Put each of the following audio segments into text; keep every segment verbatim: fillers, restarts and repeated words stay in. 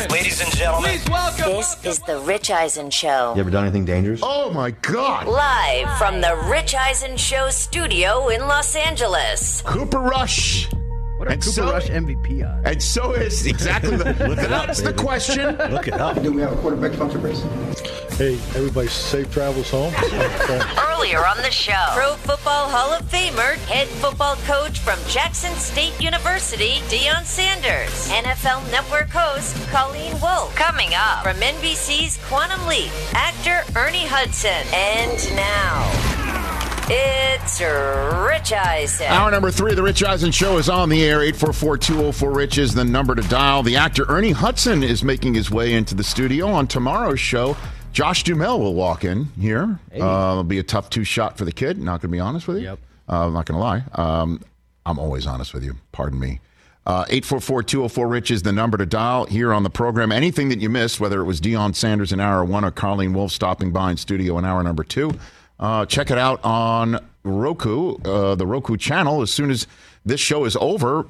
Ladies and gentlemen, please welcome. This is the Rich Eisen Show. You ever done anything dangerous? Oh my God! Live from the Rich Eisen Show studio in Los Angeles. Cooper Rush. What are and Cooper so, Rush M V P odds? And so is exactly the. Look it up, That's baby. the question. Look it up. Do we have a quarterback sponsor, please? Hey, everybody, safe travels home. Earlier on the show, Pro Football Hall of Famer, head football coach from Jackson State University, Deion Sanders, N F L Network host Colleen Wolfe. Coming up from N B C's Quantum Leap, actor Ernie Hudson. And now, it's Rich Eisen. Hour number three of the Rich Eisen Show is on the air. eight four four, two oh four, RICH is the number to dial. The actor Ernie Hudson is making his way into the studio. On tomorrow's show, Josh Duhamel will walk in here. Hey. Uh, it'll be a tough two-shot for the kid. Not going to be honest with you. Yep. Uh, I'm not going to lie. Um, I'm always honest with you. Pardon me. Uh, eight four four, two oh four, RICH is the number to dial here on the program. Anything that you missed, whether it was Deion Sanders in hour one or Colleen Wolfe stopping by in studio in hour number two, uh, check it out on Roku, uh, the Roku channel. As soon as this show is over,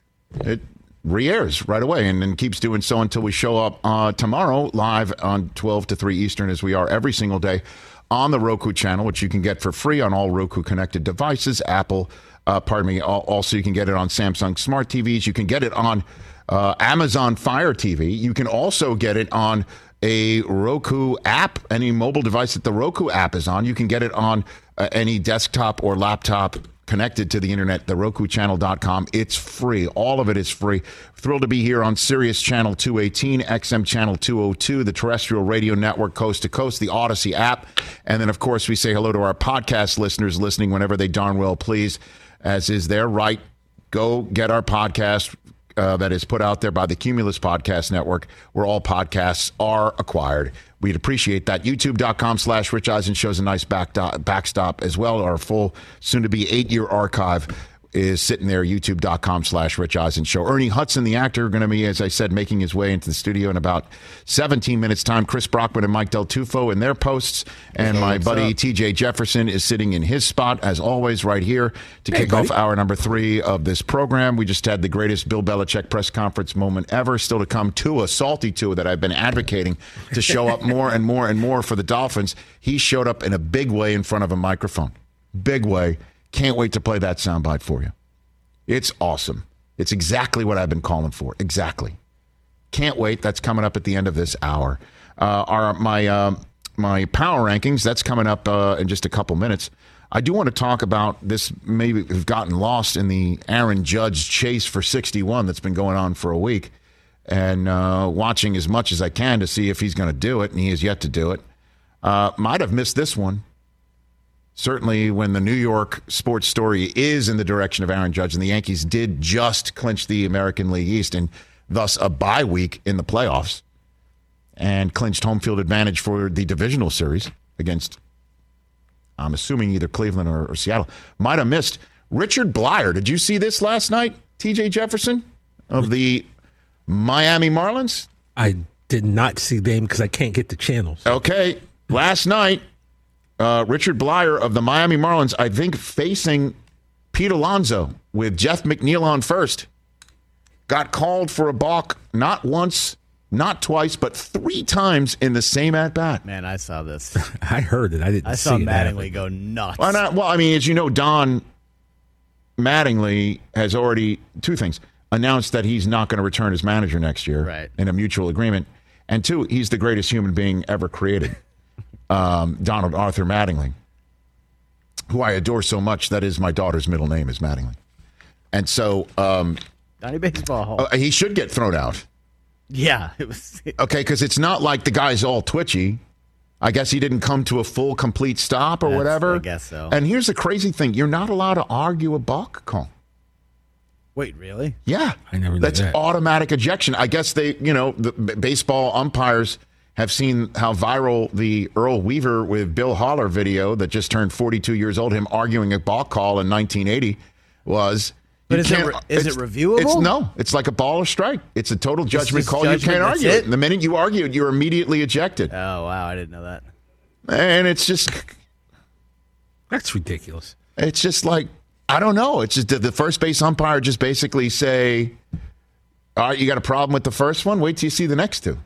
it re-airs right away and then keeps doing so until we show up uh, tomorrow live on twelve to three Eastern, as we are every single day on the Roku channel, which you can get for free on all Roku connected devices. Apple, uh, pardon me, also you can get it on Samsung Smart T Vs. You can get it on uh, Amazon Fire T V. You can also get it on a Roku app, any mobile device that the Roku app is on. You can get it on uh, any desktop or laptop connected to the internet, the roku channel dot com. It's free. All of it is free. Thrilled to be here on Sirius Channel two eighteen, X M Channel two oh two, the terrestrial radio network coast to coast, the Odyssey app. And then, of course, we say hello to our podcast listeners listening whenever they darn well please, as is their right. Go get our podcast uh, that is put out there by the Cumulus Podcast Network, where all podcasts are acquired. We'd appreciate that. YouTube.com slash Rich Eisen shows a nice back do- backstop as well. Our full, soon-to-be eight-year archive is sitting there, youtube.com slash Rich Eisen show. Ernie Hudson, the actor, going to be, as I said, making his way into the studio in about seventeen minutes' time. Chris Brockman and Mike Del Tufo in their posts. And my buddy up? T J Jefferson is sitting in his spot, as always, right here to hey, kick buddy. off hour number three of this program. We just had the greatest Bill Belichick press conference moment ever. Still to come, Tua, salty Tua, that I've been advocating to show up more and more and more for the Dolphins. He showed up in a big way in front of a microphone. Big way. Can't wait to play that soundbite for you. It's awesome. It's exactly what I've been calling for. Exactly. Can't wait. That's coming up at the end of this hour. Uh, our my uh, my power rankings, that's coming up uh, in just a couple minutes. I do want to talk about this. Maybe we've gotten lost in the Aaron Judge chase for sixty-one that's been going on for a week, and uh, watching as much as I can to see if he's going to do it, and he has yet to do it. Uh, might have missed this one. Certainly when the New York sports story is in the direction of Aaron Judge, and the Yankees did just clinch the American League East and thus a bye week in the playoffs and clinched home field advantage for the divisional series against, I'm assuming, either Cleveland or, or Seattle. Might have missed Richard Blyer. Did you see this last night, T J Jefferson, of the Miami Marlins? I did not see them because I can't get the channels. Okay. Last night, Uh, Richard Blyer of the Miami Marlins, I think, facing Pete Alonso with Jeff McNeil on first, got called for a balk not once, not twice, but three times in the same at-bat. Man, I saw this. I heard it. I didn't I see saw it. Mattingly go nuts. Why not? Well, I mean, as you know, Don Mattingly has already, two things, announced that he's not going to return as manager next year right. in a mutual agreement. And two, he's the greatest human being ever created. Um, Donald Arthur Mattingly, who I adore so much. That is my daughter's middle name is Mattingly. And so um, Donnie Baseball. Uh, he should get thrown out. Yeah. It was. Okay, because it's not like the guy's all twitchy. I guess he didn't come to a full, complete stop or That's, whatever. I guess so. And here's the crazy thing. You're not allowed to argue a balk call. Wait, really? Yeah. I never knew That's that. automatic ejection. I guess they, you know, the b- baseball umpires have seen how viral the Earl Weaver with Bill Haller video that just turned forty-two years old, him arguing a balk call in nineteen eighty was. But is it, re- is it reviewable? It's, no, it's like a ball or strike. It's a total judgment call. Judgment, you can't argue it? it. And the minute you argue it, you're immediately ejected. Oh, wow. I didn't know that. And it's just. That's ridiculous. It's just like, I don't know. It's just, did the first base umpire just basically say, All right, you got a problem with the first one? Wait till you see the next two.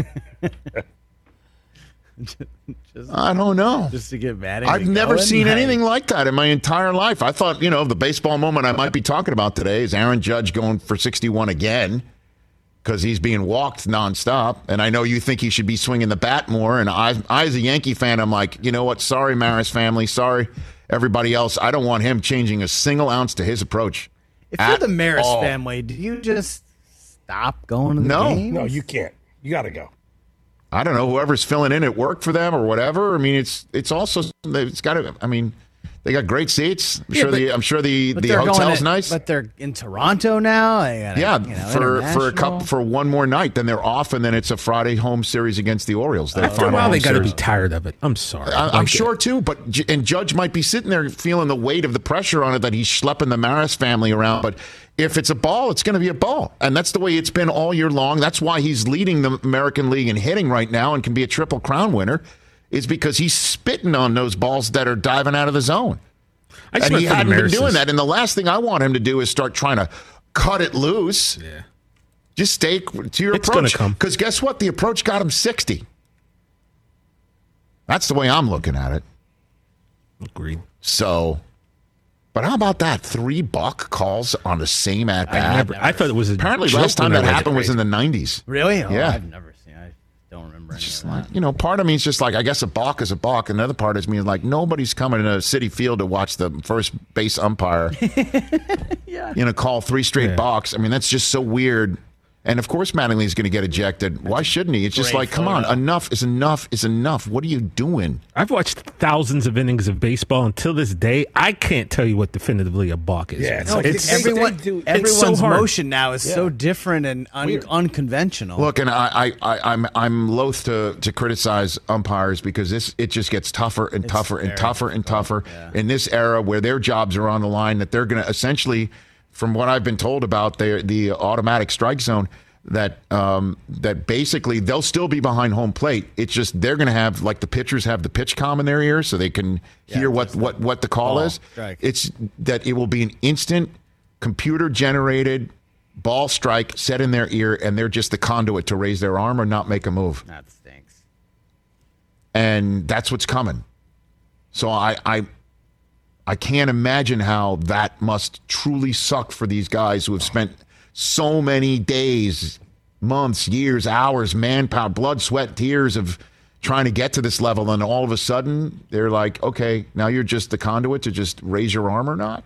just, I don't know. Just to get mad. I've never going? seen Like, anything like that in my entire life. I thought, you know, the baseball moment I might be talking about today is Aaron Judge going for sixty-one again because he's being walked nonstop. And I know you think he should be swinging the bat more. And I, I, as a Yankee fan, I'm like, you know what? Sorry, Maris family. Sorry, everybody else. I don't want him changing a single ounce to his approach. If you're at the Maris all. family, do you just stop going to the No. games? No, you can't. You got to go. I don't know, whoever's filling in at work for them or whatever. I mean, it's it's also it's got to. I mean, they got great seats. I'm Yeah, sure but- the I'm sure the, But the they're going hotel's to- nice. But they're in Toronto now. They gotta, Yeah, you know, for for a international. couple for one more night, then they're off, and then it's a Friday home series against the Orioles. Their After a final while, home they got to series. be tired of it. I'm sorry. I, I'm Like, sure too, but J- and Judge might be sitting there feeling the weight of the pressure on it that he's schlepping the Maris family around. But if it's a ball, it's going to be a ball, and that's the way it's been all year long. That's why he's leading the American League in hitting right now and can be a Triple Crown winner, is because he's spitting on those balls that are diving out of the zone. I just And he went for the hadn't been Marises. doing that. And the last thing I want him to do is start trying to cut it loose. Yeah. Just stay to your It's approach. gonna come. Because guess what? The approach got him sixty. That's the way I'm looking at it. Agreed. So, but how about that? Three balk calls on the same at I, bat. never, I thought it was a Apparently, joke last time when I that read happened it. was in the nineties. Really? Oh, Yeah. I've never seen. I don't remember any Just of like, that. you know, part of me is just like, I guess a balk is a balk. Another part is me like, nobody's coming to City Field to watch the first base umpire, Yeah. you know, call three straight Yeah. balks. I mean, that's just so weird. And of course, Mattingly's going to get ejected. Why shouldn't he? It's just great like, come on, photo. enough is enough is enough. What are you doing? I've watched thousands of innings of baseball. Until this day, I can't tell you what definitively a balk is. Yeah, it's No, like it's, they- Everyone, they do- it's so everyone's hard. motion now is so different and un- unconventional. Look, and I, I, I, I'm, I'm loath to, to criticize umpires because this it just gets tougher and tougher and very tougher and tougher yeah. in this era where their jobs are on the line. That they're going to essentially, from what I've been told about the the automatic strike zone, that um, that basically they'll still be behind home plate. It's just they're going to have, like the pitchers have the pitch comm in their ears so they can hear what, what, what the call ball is. strike. It's that it will be an instant computer generated ball strike set in their ear, and they're just the conduit to raise their arm or not make a move. That stinks. And that's what's coming. So I, I I can't imagine how that must truly suck for these guys who have spent so many days, months, years, hours, manpower, blood, sweat, tears of trying to get to this level, and all of a sudden they're like, okay, now you're just the conduit to just raise your arm or not.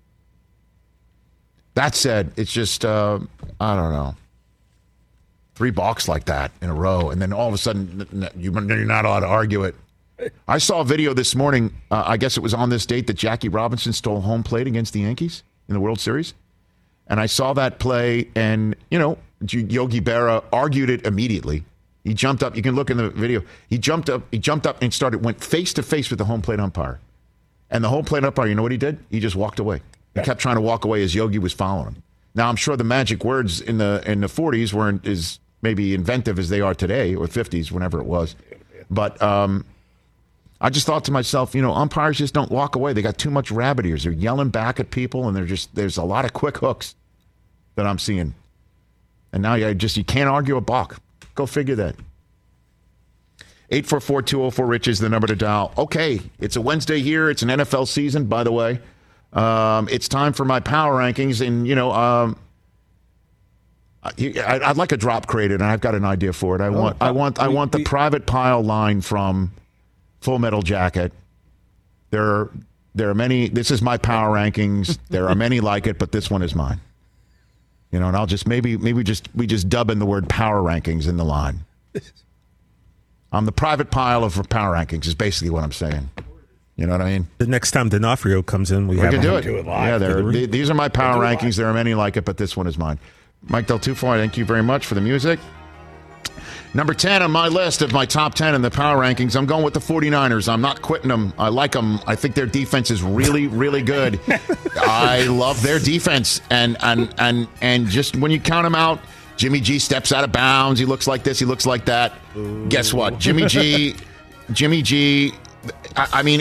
That said, it's just uh, I don't know. Three balks like that in a row, and then all of a sudden n- n- you're not allowed to argue it. I saw a video this morning. Uh, I guess it was on this date that Jackie Robinson stole home plate against the Yankees in the World Series. And I saw that play, and, you know, Yogi Berra argued it immediately. He jumped up. You can look in the video. He jumped up. He jumped up and started, went face to face with the home plate umpire. And the home plate umpire, you know what he did? He just walked away. He kept trying to walk away as Yogi was following him. Now, I'm sure the magic words in the in the forties weren't as maybe inventive as they are today, or fifties, whenever it was. But um, I just thought to myself, you know, umpires just don't walk away. They got too much rabbit ears. They're yelling back at people, and they're just there's a lot of quick hooks that I'm seeing. And now you just you can't argue a balk. Go figure that. eight four four, two oh four, Rich is the number to dial. Okay, it's a Wednesday here. It's an N F L season, by the way. Um, it's time for my power rankings, and you know, um, I, I'd like a drop created, and I've got an idea for it. I want, I want, I want the private pile line from Full Metal Jacket. There, are, there are many. This is my power rankings. There are many like it, but this one is mine. You know, and I'll just maybe, maybe just we just dub in the word power rankings in the line. I'm the private pile of power rankings is basically what I'm saying. You know what I mean? The next time D'Onofrio comes in, we, We have can him. do it. do it live. Yeah, they're, Do they, these are my power do it rankings. live. There are many like it, but this one is mine. Mike Del Tufo, thank you very much for the music. Number ten on my list of my top ten in the power rankings, I'm going with the 49ers. I'm not quitting them. I like them. I think their defense is really, really good. I love their defense. And, and, and, and just when you count them out, Jimmy G steps out of bounds. He looks like this. He looks like that. Ooh. Guess what? Jimmy G, Jimmy G, I, I mean,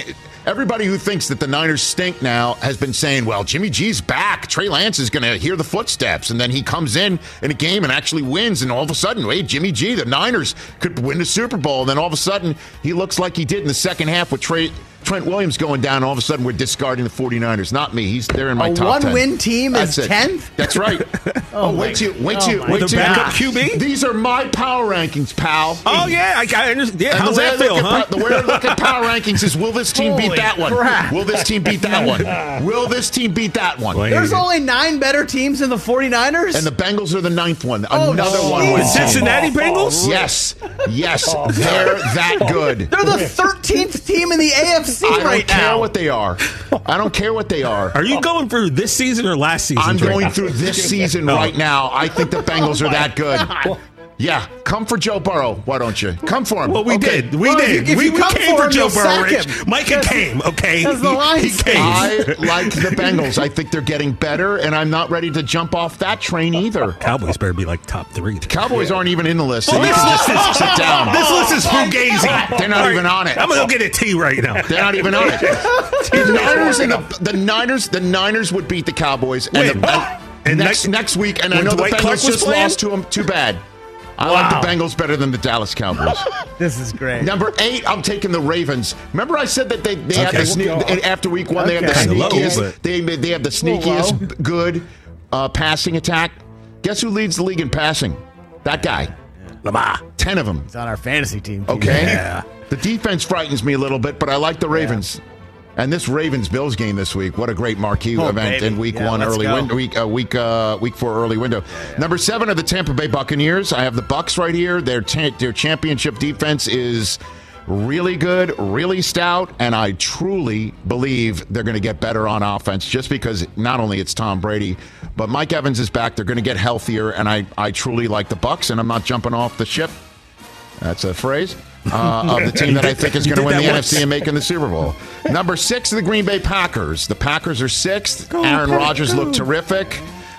everybody who thinks that the Niners stink now has been saying, well, Jimmy G's back. Trey Lance is going to hear the footsteps. And then he comes in in a game and actually wins. And all of a sudden, wait, Jimmy G, the Niners could win the Super Bowl. And then all of a sudden, he looks like he did in the second half with Trey. Trent Williams going down, all of a sudden we're discarding the 49ers. Not me. He's there in my a top ten. A one-win team That's is it. tenth? That's right. oh, wait till wait oh till wait With a till backup Q B? These are my power rankings, pal. Oh, yeah. I, I understand. Yeah, And how's the way that I look feel, at huh? pa- the way I look at power rankings is, will this team beat Holy that one? crap. Will this team beat that one? Will this team beat that one? Wait. There's only nine better teams than the 49ers? And the Bengals are the ninth one. Oh, Another geez. one. The win team. Cincinnati Bengals? Yes. Yes. They're that good. They're the thirteenth team in the A F C I don't right care now. what they are. I don't care what they are. Are you going through this season or last season? I'm Trey? going through this season No. right now. I think the Bengals are that good. Yeah, come for Joe Burrow. Why don't you? Come for him. Well, we Okay. did. We Well, if did. you- if we you we come came for for him, Joe you'll Burrow, sack Rich. him. Micah That's- came, okay? that's the He- line he speak. came. I like the Bengals. I think they're getting better, and I'm not ready to jump off that train either. Cowboys better be like top three. Cowboys aren't even in the list, so Well, you this can list just is sit down. This list is fugazi. They're not even on it. I'm gonna go get a tea right now. They're not even on it. The Niners and the, the Niners, the Niners would beat the Cowboys, and, Wait, the, oh, and next next- next week. And I when know Dwight the Clark Bengals was just playing? lost to them. Too bad. I Wow. like the Bengals better than the Dallas Cowboys. This is great. Number eight, I'm taking the Ravens. Remember, I said that they, they had Okay. the sne- and after week one they have the Okay. Kinda low, sneakiest. but- they they have the sneakiest good uh, passing attack. Guess who leads the league in passing? That guy. Lamar. Ten of them. It's on our fantasy team. too. Okay. Yeah. The defense frightens me a little bit, but I like the Ravens. And this Ravens-Bills game this week, what a great marquee Oh, event baby. in week Yeah, one, let's early go. window, week uh, week uh, week four, early window. Number seven are the Tampa Bay Buccaneers. I have the Bucks right here. Their ta- their championship defense is really good, really stout, and I truly believe they're going to get better on offense just because not only it's Tom Brady, but Mike Evans is back. They're going to get healthier, and I, I truly like the Bucks, and I'm not jumping off the ship. That's a phrase. Uh, of the team that I think is You going to did win that the once. N F C and make in the Super Bowl. Number six, the Green Bay Packers. The Packers are sixth. Aaron Rodgers looked terrific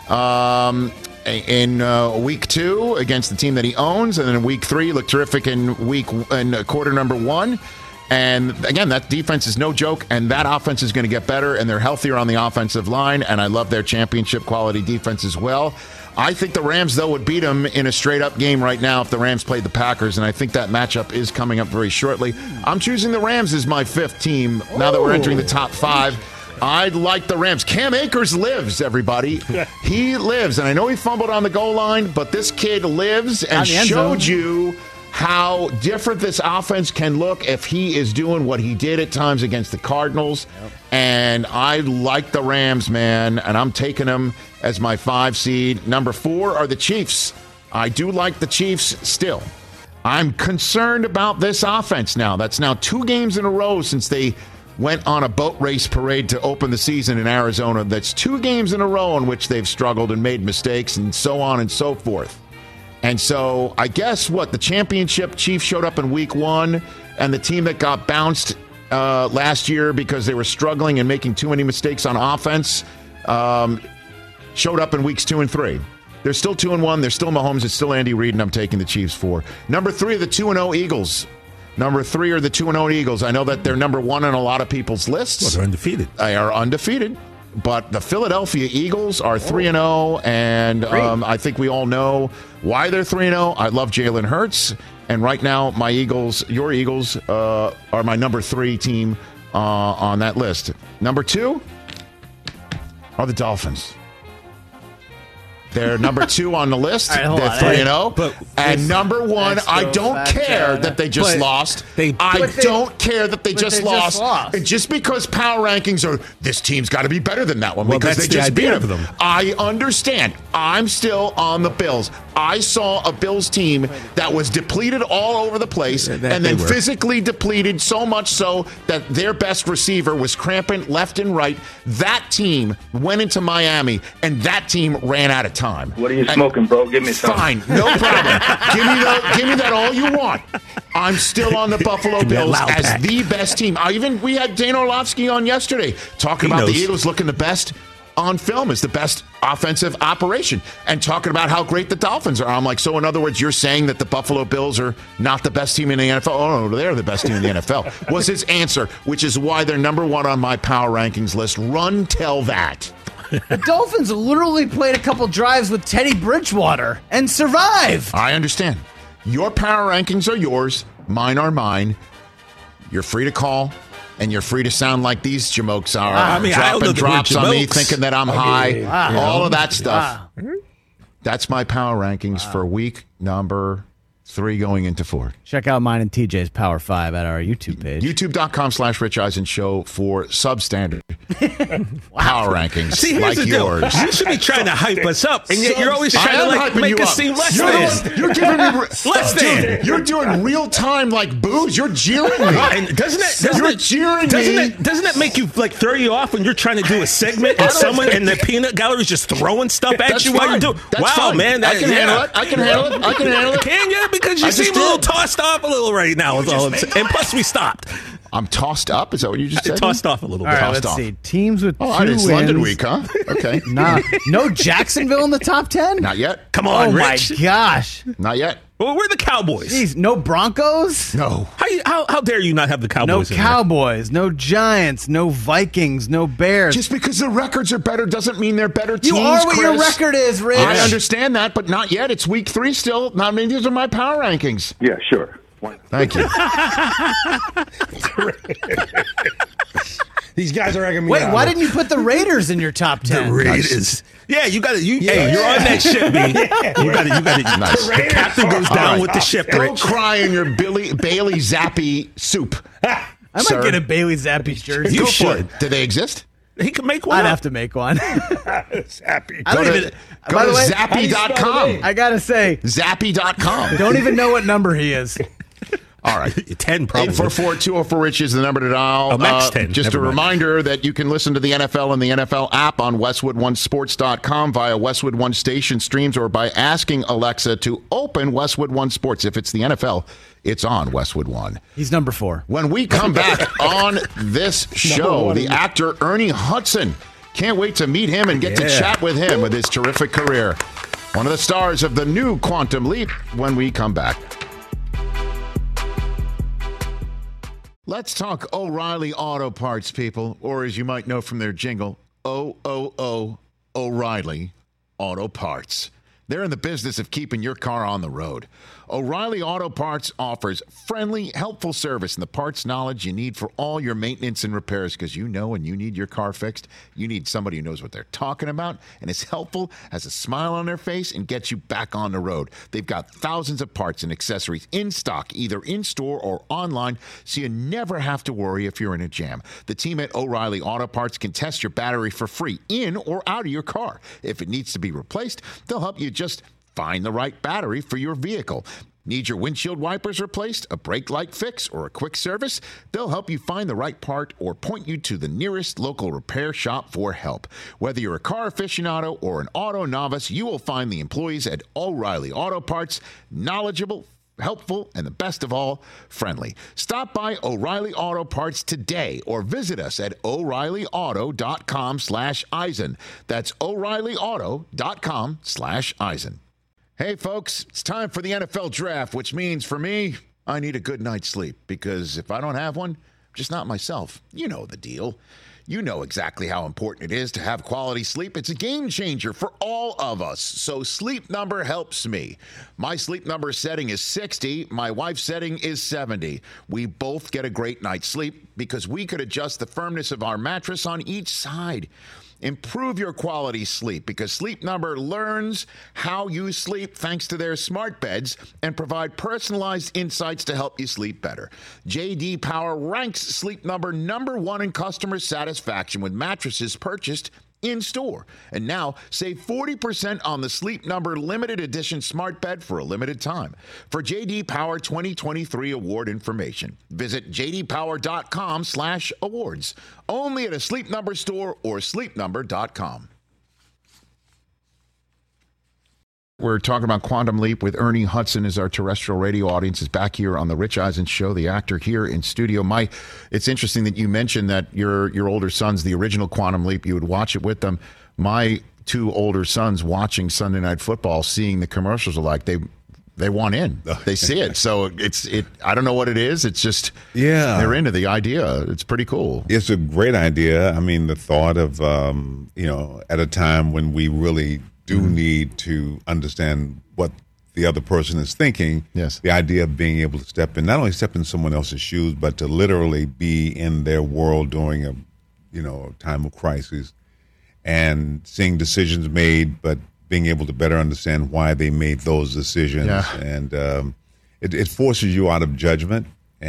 um, in uh, week two against the team that he owns, and then in week three, he looked terrific in week in uh, quarter number one. And again, that defense is no joke, and that offense is going to get better, and they're healthier on the offensive line, and I love their championship quality defense as well. I think the Rams, though, would beat them in a straight-up game right now if the Rams played the Packers, and I think that matchup is coming up very shortly. I'm choosing the Rams as my fifth team now that we're entering the top five. I like the Rams. Cam Akers lives, everybody. He lives, and I know he fumbled on the goal line, but this kid lives and On the end showed zone. you how different this offense can look if he is doing what he did at times against the Cardinals. Yep. And I like the Rams, man, and I'm taking them as my five seed. Number four are the Chiefs. I do like the Chiefs still. I'm concerned about this offense now. That's now two games in a row since they went on a boat race parade to open the season in Arizona. That's two games in a row in which they've struggled and made mistakes and so on and so forth. And so I guess what the championship Chiefs showed up in week one, and the team that got bounced uh, last year because they were struggling and making too many mistakes on offense um, showed up in weeks two and three. They're still two and one. They're still Mahomes. It's still Andy Reid, and I'm taking the Chiefs for. Number three are the two and zero Eagles. Number three are the two and zero Eagles. I know that they're number one on a lot of people's lists. Well, they're undefeated. They are undefeated. But the Philadelphia Eagles are three and zero, and um, I think we all know why they're three and zero. I love Jalen Hurts, and right now my Eagles, your Eagles, uh, are my number three team uh, on that list. Number two are the Dolphins. They're number two on the list. All right, hold They're on. three and zero. But- And number one, Let's I go don't back care down. that they just But lost. they- I But they- don't care that they but just they just lost. lost. And just because power rankings are, this team's got to be better than that one Well, because that's they the just beat idea them. of them. I understand. I'm still on the Bills. I saw a Bills team that was depleted all over the place Yeah, that and then they were. physically depleted so much so that their best receiver was cramping left and right. That team went into Miami, and that team ran out of time. What are you And- smoking, bro? Give me some. Fine, no problem. give me that. Give me that all you want. I'm still on the Buffalo Give me that Bills loud as pack. the best team. I even we had Dana Orlovsky on yesterday talking He about knows. the Eagles looking the best. on film as the best offensive operation and talking about how great the Dolphins are. I'm like, so in other words, you're saying that the Buffalo Bills are not the best team in the N F L? Oh, no, they're the best team in the N F L, was his answer, which is why they're number one on my power rankings list. Run, tell that. The Dolphins literally played a couple drives with Teddy Bridgewater and survived. I understand. Your power rankings are yours. Mine are mine. You're free to call, and you're free to sound like these jamokes are. I mean, I don't know dropping the drops on me, jamokes. thinking that I'm high. Wow. All of that stuff. Wow. That's my power rankings for week number three going into four. Check out mine and T J's Power five at our YouTube page. YouTube.com slash Rich Eisen Show for substandard power rankings See, here's like the deal. yours. You should be trying to hype us up, and yet you're always I trying to am like hyping make you us up. seem less You're, than. the one- you're giving me re- Less Dude, than. You're doing real time like booze. You're jeering me. And doesn't it? Doesn't You're it, jeering doesn't me. It, doesn't it make you like throw you off when you're trying to do a segment and someone in the peanut gallery is just throwing stuff at That's you while fine. you're doing? That's wow, fine. man, that, I can yeah. handle it. I can handle it. I can handle it. Can you? Because you I just seem a little did. tossed off a little right now. Is all I'm saying. And plus, we stopped. I'm tossed up. Is that what you just said? Tossed off a little All bit. right, Tossed let's off. see. Teams with Oh, two it's wins. London week, huh? Okay. Nah, no Jacksonville in the top ten? Not yet. Come on, Oh, my Rich. gosh. Not yet. Well, we're the Cowboys. Jeez, no Broncos? No. How, you, how how dare you not have the No Cowboys? in there? Cowboys, no Giants, no Vikings, no Bears. Just because the records are better doesn't mean they're better teams, you are what your Chris. record is, Rich. I understand that, but not yet. It's week three still. Not many. These are my power rankings. Yeah, sure. Thank you. These guys are egging me Wait, on. why didn't you put the Raiders in your top ten? The Raiders. Yeah, you got to. You, Hey, you're on that ship, B. You got to. You got to. Nice. The captain goes All down right. with the ship, Go Rich. cry in your Billy, Bailey Zappy soup. I might Sir. get a Bailey Zappi jersey. You Go for should. it. Do they exist? He can make one. I'd up. have to make one. Happy. I Go don't to, even. go by to the way, zappy dot com. I gotta say, zappy dot com. don't even know what number he is. All right. ten probably. eight four four, two oh four, Rich is the number to dial. Oh, max Uh, ten. Just Never a mind. reminder that you can listen to the N F L and the N F L app on westwood one sports dot com via Westwood One station streams or by asking Alexa to open Westwood One Sports. If it's the N F L, it's on Westwood One. He's number four. When we come back on this show, the actor Ernie Hudson. Can't wait to meet him and get to Yeah. chat with him with his terrific career. One of the stars of the new Quantum Leap when we come back. Let's talk O'Reilly Auto Parts, people, or as you might know from their jingle, O O O O'Reilly Auto Parts. They're in the business of keeping your car on the road. O'Reilly Auto Parts offers friendly, helpful service and the parts knowledge you need for all your maintenance and repairs, because you know when you need your car fixed, you need somebody who knows what they're talking about and is helpful, has a smile on their face, and gets you back on the road. They've got thousands of parts and accessories in stock, either in-store or online, so you never have to worry if you're in a jam. The team at O'Reilly Auto Parts can test your battery for free in or out of your car. If it needs to be replaced, they'll help you just find the right battery for your vehicle. Need your windshield wipers replaced, a brake light fix, or a quick service? They'll help you find the right part or point you to the nearest local repair shop for help. Whether you're a car aficionado or an auto novice, you will find the employees at O'Reilly Auto Parts knowledgeable, helpful, and the best of all, friendly. Stop by O'Reilly Auto Parts today or visit us at o'reilly auto dot com slash Eisen. That's o'reilly auto dot com slash Eisen. Hey, folks, it's time for the N F L draft, which means for me, I need a good night's sleep, because if I don't have one, I'm just not myself. You know the deal. You know exactly how important it is to have quality sleep. It's a game changer for all of us. So Sleep Number helps me. My Sleep Number setting is sixty. My wife's setting is seventy. We both get a great night's sleep because we could adjust the firmness of our mattress on each side. Improve your quality sleep because Sleep Number learns how you sleep thanks to their smart beds and provide personalized insights to help you sleep better. J D Power ranks Sleep Number number one in customer satisfaction with mattresses purchased in store. And now save forty percent on the Sleep Number limited edition smart bed for a limited time. For J D Power twenty twenty-three award information, visit j d power dot com slash awards. Only at a Sleep Number store or sleep number dot com. We're talking about Quantum Leap with Ernie Hudson as our terrestrial radio audience is back here on the Rich Eisen Show, the actor here in studio. My, it's interesting that you mentioned that your your older son's the original Quantum Leap. You would watch it with them. my two older sons watching Sunday Night Football, seeing the commercials are like, they they want in. They see it. So it's it. I don't know what it is. It's just yeah, they're into the idea. It's pretty cool. It's a great idea. I mean, the thought of um, you know, at a time when we really do mm-hmm. need to understand what the other person is thinking. Yes. The idea of being able to step in, not only step in someone else's shoes, but to literally be in their world during a you know a time of crisis, and seeing decisions made, but being able to better understand why they made those decisions. Yeah. And um, it, it forces you out of judgment.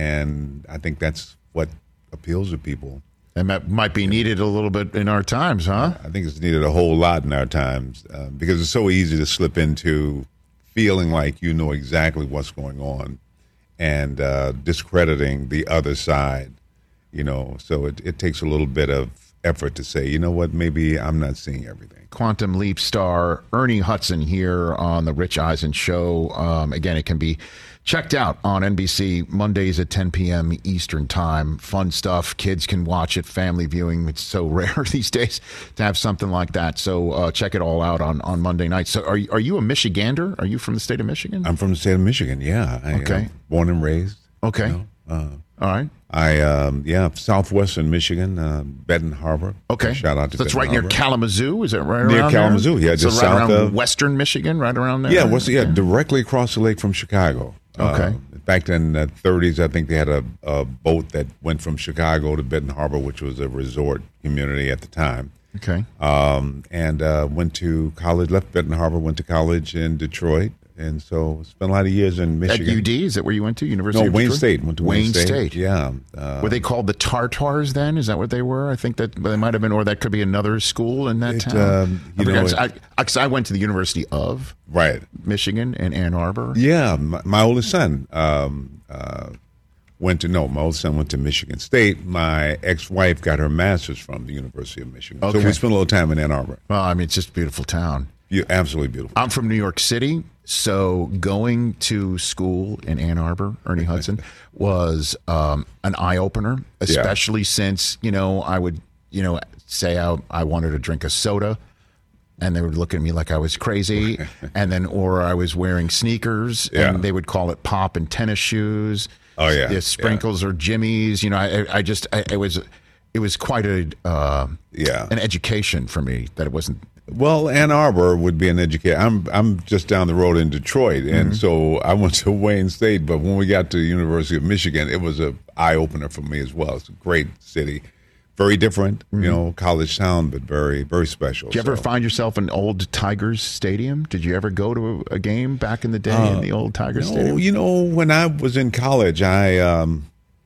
And I think that's what appeals to people. And that might be needed a little bit in our times, huh? I think it's needed a whole lot in our times uh, because it's so easy to slip into feeling like you know exactly what's going on and uh, discrediting the other side, you know. So it, it takes a little bit of effort to say, you know what, maybe I'm not seeing everything. Quantum Leap star Ernie Hudson here on the Rich Eisen Show. Um, again, it can be checked out on N B C Mondays at ten p.m. Eastern Time. Fun stuff. Kids can watch it. Family viewing. It's so rare these days to have something like that. So uh, check it all out on, on Monday night. So are, are you a Michigander? Are you from the state of Michigan? I'm from the state of Michigan, yeah. I, okay. I'm born and raised. Okay. You know, uh, all right. I, um, yeah, southwestern Michigan, uh, Benton Harbor. Okay. Shout out to so that's Benton right Harbor. near Kalamazoo, is that right near around Kalamazoo, there? yeah, just so right south around of western Michigan, right around there? Yeah, what's, yeah, directly across the lake from Chicago. Okay. Uh, back in the thirties, I think they had a, a boat that went from Chicago to Benton Harbor, which was a resort community at the time. Okay. Um, and uh, went to college, left Benton Harbor, went to college in Detroit. And so spent a lot of years in Michigan. At U D? Is that where you went to? University no, of Wayne Detroit? State. Went to Wayne, Wayne State. State. Yeah. Uh, were they called the Tartars then? Is that what they were? I think that they might have been, or that could be another school in that it, town. Um, you I, know, I, I, I went to the University of right. Michigan in Ann Arbor. Yeah. My, my oldest son um, uh, went to, no, my oldest son went to Michigan State. My ex-wife got her master's from the University of Michigan. Okay. So we spent a little time in Ann Arbor. Well, I mean, it's just a beautiful town. You're absolutely beautiful. I'm from New York City, so going to school in Ann Arbor, Ernie Hudson, was um, an eye-opener, especially yeah. since, you know, I would, you know, say I, I wanted to drink a soda, and they would look at me like I was crazy, and then, or I was wearing sneakers, yeah. and they would call it pop and tennis shoes. Oh, yeah. The sprinkles yeah. or Jimmy's, you know, I, I just, I, it was, it was quite a, uh, yeah. an education for me that it wasn't. Well, Ann Arbor would be an education. I'm I'm just down the road in Detroit, and mm-hmm. so I went to Wayne State. But when we got to the University of Michigan, it was a eye opener for me as well. It's a great city, very different, mm-hmm. you know, college town, but very very special. Did you ever so. find yourself in old Tigers Stadium? Did you ever go to a game back in the day uh, in the old Tigers no, Stadium? You know, when I was in college, I. Um,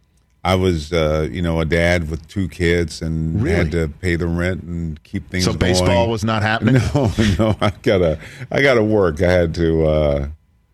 I was, uh, you know, a dad with two kids and really? had to pay the rent and keep things so going. So baseball was not happening? No, no. I gotta, I gotta work. I had to. Uh,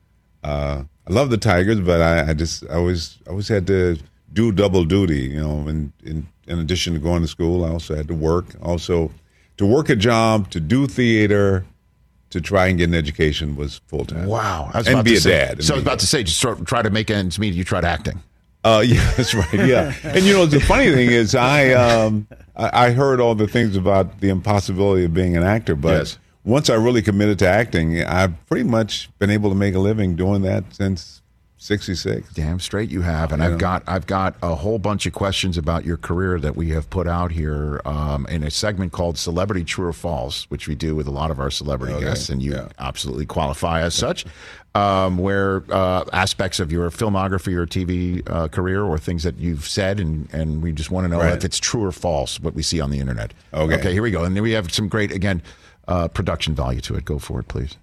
uh, I love the Tigers, but I, I just, I always, I always had to do double duty. You know, in, in in addition to going to school, I also had to work. Also, to work a job, to do theater, to try and get an education was full time. Wow, I was and about be to a say, dad. So I was about to say, just sort of try to make ends meet. You tried acting. Uh, yeah, that's right. Yeah, and you know the funny thing is, I um, I, I heard all the things about the impossibility of being an actor, but yes. once I really committed to acting, I've pretty much been able to make a living doing that since sixty-six. Damn straight you have, and yeah. I've got I've got a whole bunch of questions about your career that we have put out here um, in a segment called Celebrity True or False, which we do with a lot of our celebrity okay. guests, and you yeah. absolutely qualify as such. Um, where uh, aspects of your filmography or T V uh, career or things that you've said, and, and we just want to know right. if it's true or false, what we see on the internet. Okay. Okay, here we go. And then we have some great, again, uh, production value to it. Go for it, please.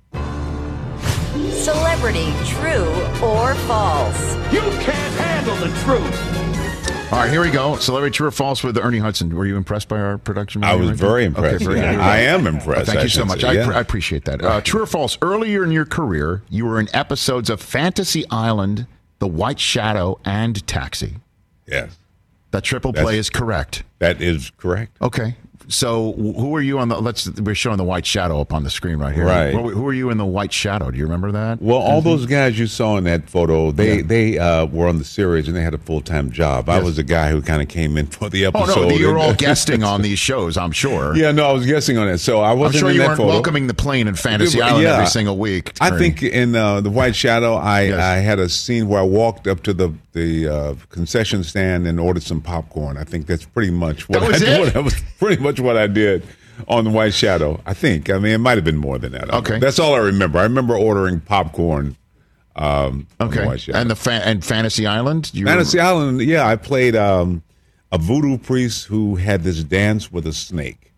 Celebrity True or False? You can't handle the truth. All right, here we go. Celebrity True or False with Ernie Hudson. Were you impressed by our production? I was right very there? impressed. Okay, very yeah. good. I am impressed. Oh, thank I you so much. I, yeah. pr- I appreciate that. Uh, true or false? Earlier in your career, you were in episodes of Fantasy Island, The White Shadow, and Taxi. Yes. That triple That's, play is correct. That is correct. Okay. So who are you on the? Let's. We're showing the White Shadow up on the screen right here. Right. Who, who are you in the White Shadow? Do you remember that? Well, all those guys you saw in that photo, they Yeah. they uh, were on the series and they had a full time job. I Yes. was the guy who kind of came in for the Oh episode. no, you're all and- guesting on these shows. I'm sure. Yeah, no, I was guessing on it. So I I'm wasn't sure in you that weren't photo. welcoming the plane in Fantasy Yeah. Island every single week. I Ernie. think in uh, the White Shadow, I, Yes. I had a scene where I walked up to the the uh, concession stand and ordered some popcorn. I think that's pretty much what That was I it? What, that was pretty much what I did on the White Shadow. I think. I mean, it might have been more than that. Okay. That's all I remember. I remember ordering popcorn. Um, on the Okay. White Shadow. And the fa- and Fantasy Island. You Fantasy Island, yeah, I played um, a voodoo priest who had this dance with a snake,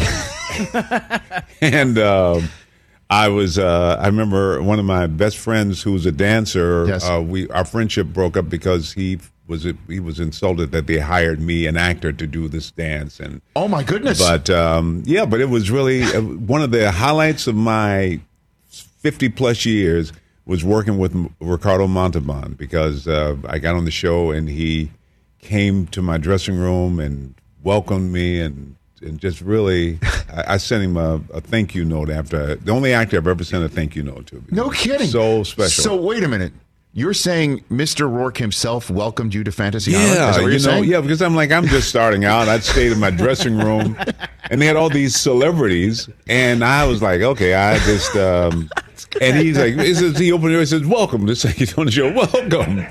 and um, I was. Uh, I remember one of my best friends who was a dancer. Yes. Uh, we our friendship broke up because he was he was insulted that they hired me, an actor, to do this dance, and Oh my goodness! but um, yeah, but it was really uh, one of the highlights of my fifty plus years was working with M- Ricardo Montalban because uh, I got on the show and he came to my dressing room and welcomed me and and just really I, I sent him a, a thank you note after the only actor I've ever sent a thank you note to. no kidding. So special. So wait a minute. You're saying Mister Rourke himself welcomed you to Fantasy Island? Is Yeah, that what you you're know, saying? yeah, because I'm like, I'm just starting out. I'd stayed in my dressing room, and they had all these celebrities, and I was like, okay, I just, um, and he's like, he says, he opened the door, he says, welcome, just like he's on the show, welcome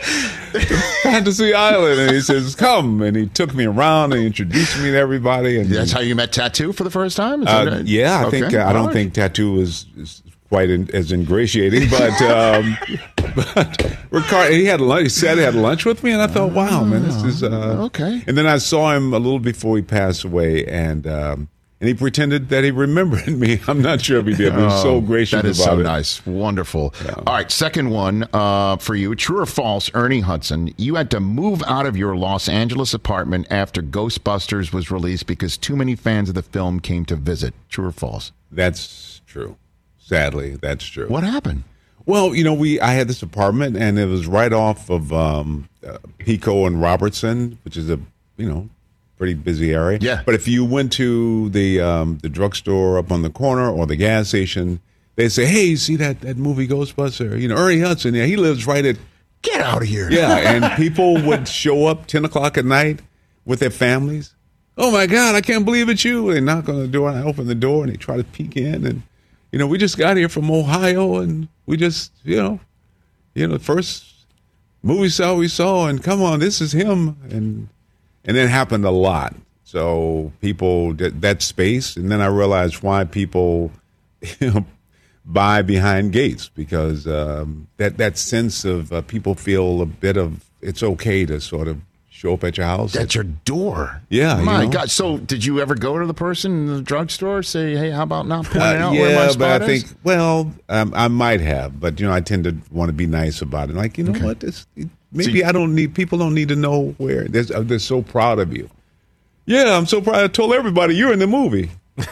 to Fantasy Island, and he says, come, and he took me around and introduced me to everybody, and That's how you met Tattoo for the first time? Is that uh, right? yeah, I Okay. think uh, I All don't right. think Tattoo was. is quite in, as ingratiating, but um, but Ricardo, he had lunch. He sat, had lunch with me, and I thought, wow, man, this is uh, okay. And then I saw him a little before he passed away, and um, and he pretended that he remembered me. I'm not sure if he did. But he was so Oh, gracious That is about so it. nice. Wonderful. All right, second one uh, for you. True or false, Ernie Hudson, you had to move out of your Los Angeles apartment after Ghostbusters was released because too many fans of the film came to visit. True or false? That's true. Sadly, that's true. What happened? Well, you know, we I had this apartment, and it was right off of um, uh, Pico and Robertson, which is a you know pretty busy area. Yeah. But if you went to the um, the drugstore up on the corner or the gas station, they'd say, "Hey, you see that that movie Ghostbuster? You know, Ernie Hudson. Yeah, he lives right at Get out of here. yeah." And people would show up ten o'clock at night with their families. Oh my God, I can't believe it's you! They knock on the door, and I open the door, and they try to peek in, and you know, we just got here from Ohio, and we just, you know, you know, the first movie star we saw, and come on, this is him, and and it happened a lot. So people that, that space, and then I realized why people, you know, buy behind gates because um, that that sense of uh, people feel a bit of it's okay to sort of show up at your house. At your door. Yeah, you My know. God. So did you ever go to the person in the drugstore, say, hey, how about not pointing Uh, out where my yeah, spot but I is? think well, um, I might have, but you know, I tend to want to be nice about it. Like, you know what? It's, it, maybe So- I don't need people don't need to know where. They're, uh, they're so proud of you. Yeah, I'm so proud. I told everybody you're in the movie.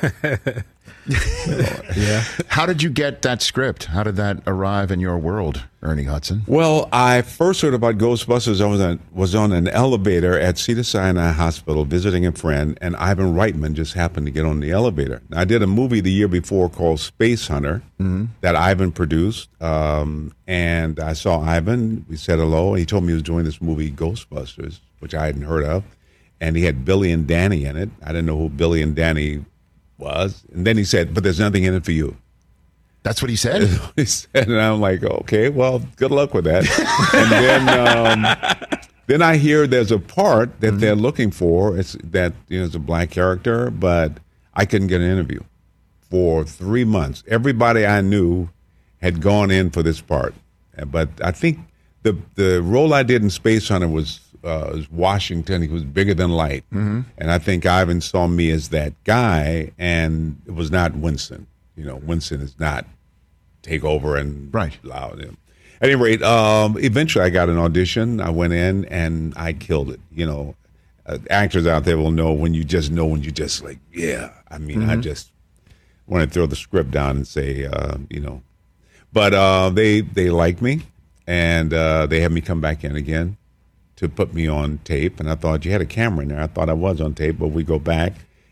Yeah. How did you get that script? How did that arrive in your world, Ernie Hudson? Well, I first heard about Ghostbusters. I was on, was on an elevator at Cedar-Sinai Hospital visiting a friend, and Ivan Reitman just happened to get on the elevator. Now, I did a movie the year before called Space Hunter that Ivan produced, um, and I saw Ivan. We said hello, and he told me he was doing this movie Ghostbusters, which I hadn't heard of, and he had Billy and Danny in it. I didn't know who Billy and Danny was, and then he said, "But there's nothing in it for you." That's what he said? He said, and I'm like, okay, well, good luck with that. And then, um, then I hear there's a part that they're looking for. It's that you know, it's a black character, but I couldn't get an interview for three months. Everybody I knew had gone in for this part, but I think the the role I did in Space Hunter was uh, was Washington. He was bigger than light, and I think Ivan saw me as that guy, and it was not Winston. You know, Winston is not take over and Right. loud. At any rate, um, eventually I got an audition. I went in and I killed it. You know, uh, actors out there will know when you just know when you just like, yeah. I mean, I just want to throw the script down and say, uh, you know. But uh, they they liked me, and uh, they had me come back in again to put me on tape. And I thought you had a camera in there. I thought I was on tape, but we go back.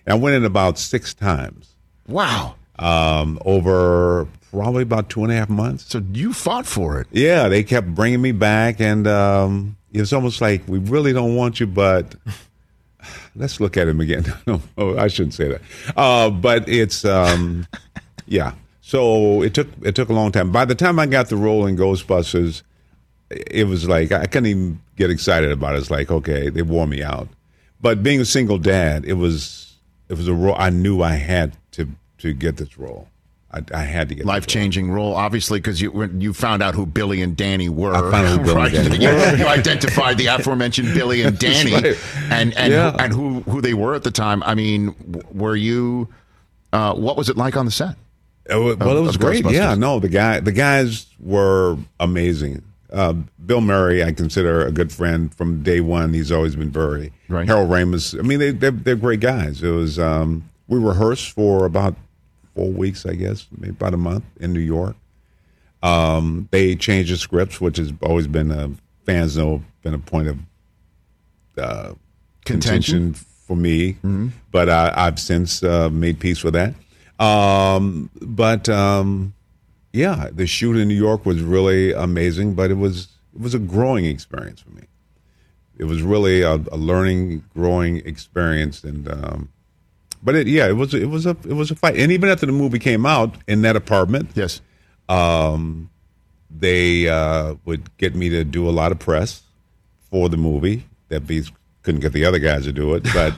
And I went in about six times. Wow. Um, over probably about two and a half months. So you fought for it. Yeah, they kept bringing me back, and um, it was almost like, we really don't want you, but let's look at him again. No, oh, I shouldn't say that. Uh, but it's, um, yeah. So it took it took a long time. By the time I got the role in Ghostbusters, it was like I couldn't even get excited about it. It's like, okay, they wore me out. But being a single dad, it was it was a role I knew I had to to get this role. I, I had to get life changing role, obviously, because you when you found out who Billy and Danny were. I found out who Billy right? and Danny you, were. you identified the aforementioned Billy and Danny, right. and and Yeah. who, and who who they were at the time. I mean, w- were you? Uh, what was it like on the set? It was, well, of- it was of great. Ghostbusters? Yeah, no, the guy the guys were amazing. Uh, Bill Murray, I consider a good friend from day one. He's always been very Right. Harold Ramis. I mean, they they're, they're great guys. It was um, we rehearsed for about four weeks, I guess, maybe about a month in New York. Um, they changed the scripts, which has always been a, fans know been a point of uh, Contention? contention for me. But I, I've since uh, made peace with that. Um, but um, yeah, the shoot in New York was really amazing, but it was it was a growing experience for me. It was really a, a learning, growing experience, and um, but it yeah, it was it was a it was a fight. And even after the movie came out in that apartment, Yes. um, they uh, would get me to do a lot of press for the movie. That beats couldn't get the other guys to do it, but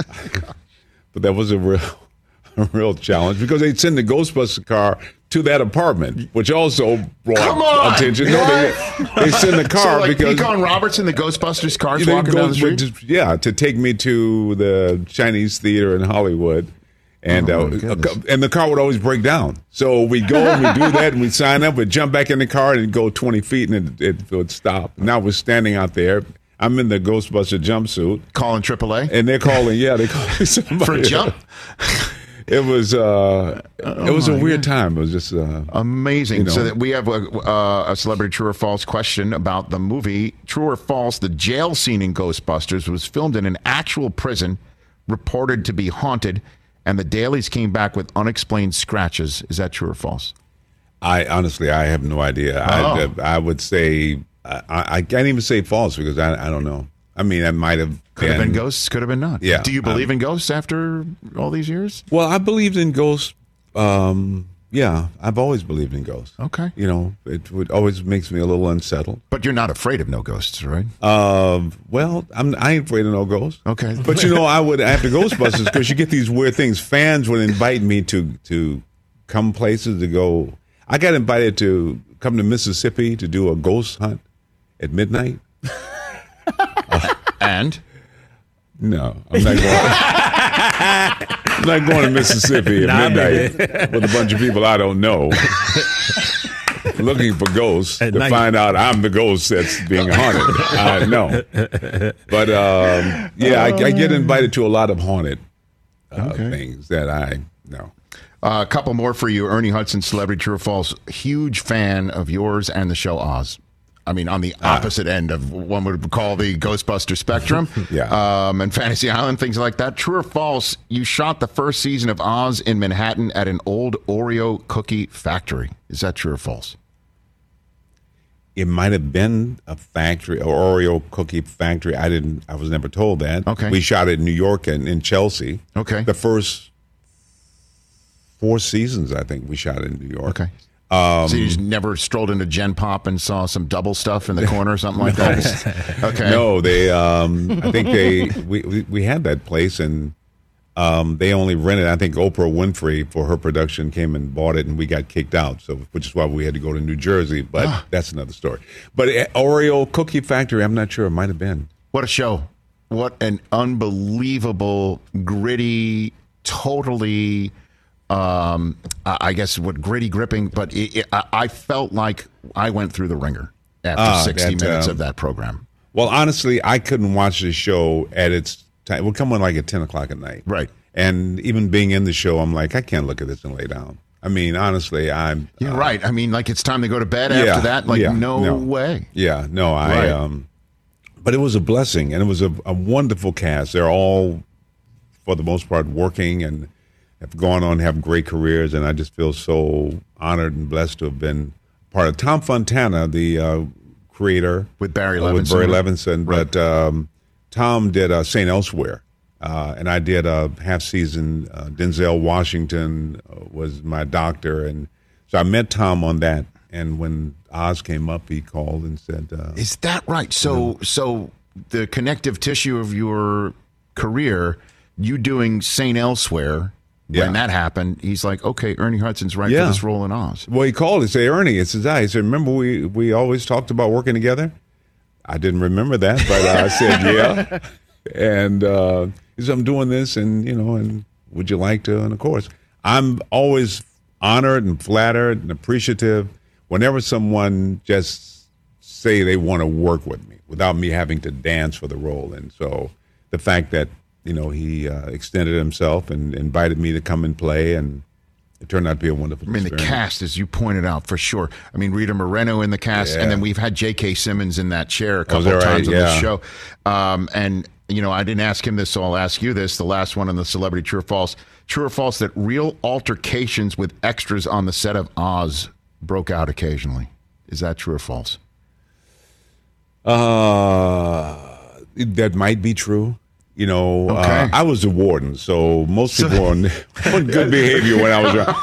but that was a real a real challenge because they'd send the Ghostbuster car to that apartment, which also brought Come on! attention. No, they, they send the car so like because Pecan Robertson, the Ghostbusters cars they walking go- down the street. to- yeah, to take me to the Chinese theater in Hollywood. And Oh, uh, my goodness. and the car would always break down. So we'd go and we'd do that and we'd sign up, we'd jump back in the car and it'd go twenty feet and it, it would stop. Now we're standing out there. I'm in the Ghostbuster jumpsuit. Calling triple A And they're calling, yeah, they're calling somebody. for a jump. It was uh, it was a my weird time. It was just uh, Amazing. You know. So that we have a, uh, a celebrity true or false question about the movie. True or false, the jail scene in Ghostbusters was filmed in an actual prison, reported to be haunted, and the dailies came back with unexplained scratches. Is that true or false? I honestly, I have no idea. Oh. I, I would say I, I can't even say false because I, I don't know. I mean, I might have Could have been ghosts, could have been not. Yeah, Do you believe um, in ghosts after all these years? Well, I believed in ghosts. Um, yeah, I've always believed in ghosts. Okay. You know, it would always makes me a little unsettled. But you're not afraid of no ghosts, right? Um, well, I'm I ain't afraid of no ghosts. Okay. But you know, I would after Ghostbusters because you get these weird things. Fans would invite me to to come places to go. I got invited to come to Mississippi to do a ghost hunt at midnight. And? No, I'm not going. I'm not going to Mississippi at Nah, midnight with a bunch of people I don't know, looking for ghosts At to night. find out I'm the ghost that's being haunted. I know, but um, yeah, I, I get invited to a lot of haunted uh, Okay. things that I know. Uh, a couple more for you. Ernie Hudson, celebrity true or false. Huge fan of yours and the show Oz. I mean, on the opposite end of what one would call the Ghostbuster spectrum. Yeah. Um, and Fantasy Island, things like that. True or false, you shot the first season of Oz in Manhattan at an old Oreo cookie factory. Is that true or false? It might have been a factory, or Oreo cookie factory. I didn't. I was never told that. Okay. We shot it in New York and in Chelsea. Okay. The first four seasons, I think, we shot it in New York. Okay. Um, so you just never strolled into Gen Pop and saw some double stuff in the corner or something like that? Okay. No, they. Um, I think they. We, we we had that place, and um, they only rented. I think Oprah Winfrey for her production came and bought it, and we got kicked out. So, which is why we had to go to New Jersey. But Ah. that's another story. But uh, Oreo Cookie Factory, I'm not sure. It might have been. What a show. What an unbelievable, gritty, totally, um, I I guess, what gritty gripping, but it, it, I, I felt like I went through the ringer after Ah, sixty that, minutes um, of that program. Well, honestly, I couldn't watch the show at its time. It would come on like at ten o'clock at night. Right. And even being in the show, I'm like, I can't look at this and lay down. I mean, honestly, I'm. You're uh, right. I mean, like it's time to go to bed yeah, after that. Like, yeah, no, no. way. Yeah, no, I. Right. Um, but it was a blessing, and it was a, a wonderful cast. They're all for the most part, working and have gone on to have great careers. And I just feel so honored and blessed to have been part of Tom Fontana, the uh, creator. With Barry uh, Levinson. With Barry Levinson. Right. But um, Tom did uh, Saint Elsewhere. Uh, and I did a half season. Uh, Denzel Washington uh, was my doctor. And so I met Tom on that. And when Oz came up, he called and said, uh, Is that right? So, mm-hmm. so the connective tissue of your career, you doing Saint Elsewhere, yeah. when that happened, he's like, okay, Ernie Hudson's right Yeah. for this role in Oz. Well, he called and said, Ernie, it's his eye. He said, remember we, we always talked about working together? I didn't remember that, but uh, I said, yeah. And uh, he said, I'm doing this, and, you know, and would you like to? And, of course, I'm always honored and flattered and appreciative whenever someone just say they want to work with me without me having to dance for the role. And so the fact that, you know, he uh, extended himself and invited me to come and play, and it turned out to be a wonderful I mean, experience. the cast, as you pointed out, for sure. I mean, Rita Moreno in the cast, Yeah. and then we've had J K. Simmons in that chair a couple that of right? times on Yeah. the show. Um, and, you know, I didn't ask him this, so I'll ask you this. The last one on the Celebrity True or False. True or false that real altercations with extras on the set of Oz broke out occasionally? Is that true or false? Uh, that might be true. You know, Okay. uh, I was the warden, so most people were on, on good behavior when I was around.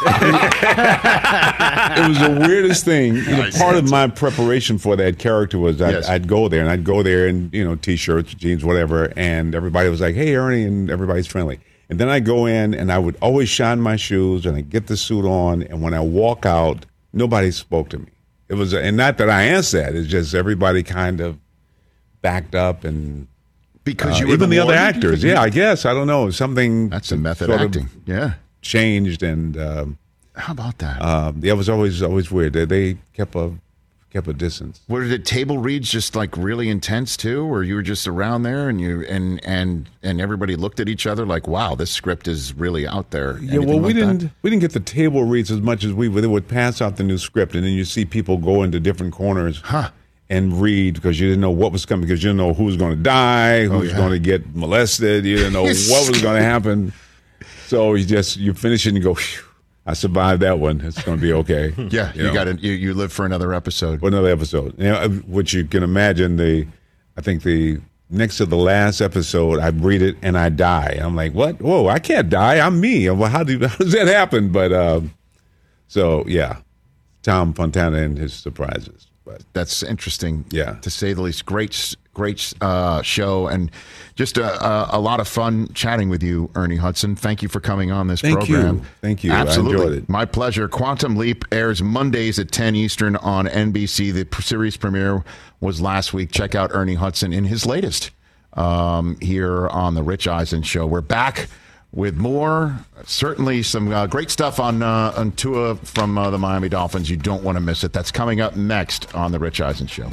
It was the weirdest thing. You know, part of my preparation for that character was I'd, Yes. I'd go there, and I'd go there in, you know, T-shirts, jeans, whatever, and everybody was like, hey, Ernie, and everybody's friendly. And then I go in, and I would always shine my shoes, and I get the suit on, and when I walk out, nobody spoke to me. It was, and not that I answered that, it's just everybody kind of backed up and... Because Uh, you were even the, other warden? actors, yeah, I guess I don't know something. That's a method sort of acting. Yeah. changed, and um, How about that? um, yeah, it was always always weird. They, they kept a kept a distance. Were the table reads just like really intense too, or you were just around there and you and and and everybody looked at each other like, "Wow, this script is really out there." Yeah, well, Anything we like that? didn't we didn't get the table reads as much as we would. They would pass out the new script, and then you see people go into different corners. Huh. And read because you didn't know what was coming, because you didn't know who was going to die, who was yeah. going to get molested. You didn't know what was going to happen. So you just you finish it and you go, "Phew, I survived that one. It's going to be okay." Yeah, you, know, got to you, you live for another episode. for another episode. You know, which you can imagine. The I think the next to the last episode, I read it and I die. I'm like, what? Whoa, I can't die. I'm me. Well, how, do, how does that happen? But um, so yeah, Tom Fontana and his surprises. But That's interesting, Yeah. to say the least. Great, great uh, show, and just a, a, a lot of fun chatting with you, Ernie Hudson. Thank you for coming on this Thank program. you. Thank you. I Absolutely. enjoyed it. My pleasure. Quantum Leap airs Mondays at ten Eastern on N B C. The p- series premiere was last week. Check out Ernie Hudson in his latest um, here on The Rich Eisen Show. We're back with more, certainly some uh, great stuff on uh, on Tua from uh, the Miami Dolphins. You don't want to miss it. That's coming up next on The Rich Eisen Show.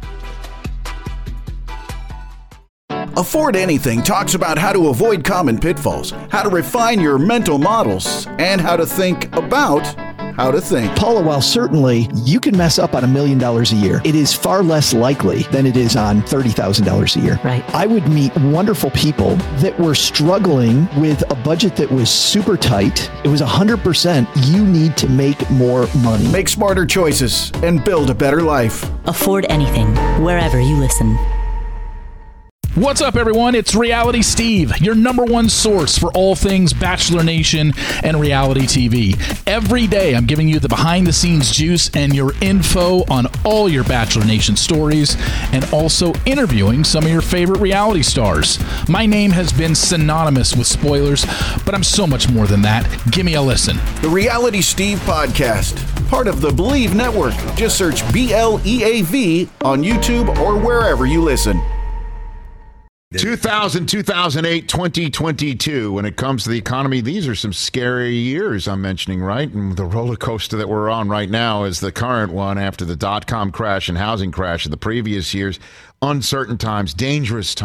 Afford Anything talks about how to avoid common pitfalls, how to refine your mental models, and how to think about how to think. Paula, while certainly you can mess up on a million dollars a year, it is far less likely than it is on thirty thousand dollars a year. Right. I would meet wonderful people that were struggling with a budget that was super tight. It was one hundred percent you need to make more money. Make smarter choices and build a better life. Afford Anything, wherever you listen. What's up, everyone? It's Reality Steve, your number one source for all things Bachelor Nation and reality T V. Every day, I'm giving you the behind-the-scenes juice and your info on all your Bachelor Nation stories, and also interviewing some of your favorite reality stars. My name has been synonymous with spoilers, but I'm so much more than that. Give me a listen. The Reality Steve Podcast, part of the Believe Network. Just search B L E A V on YouTube or wherever you listen. two thousand, two thousand eight, twenty twenty-two. When it comes to the economy, these are some scary years I'm mentioning, right? And the roller coaster that we're on right now is the current one after the dot-com crash and housing crash of the previous years. Uncertain times, dangerous times.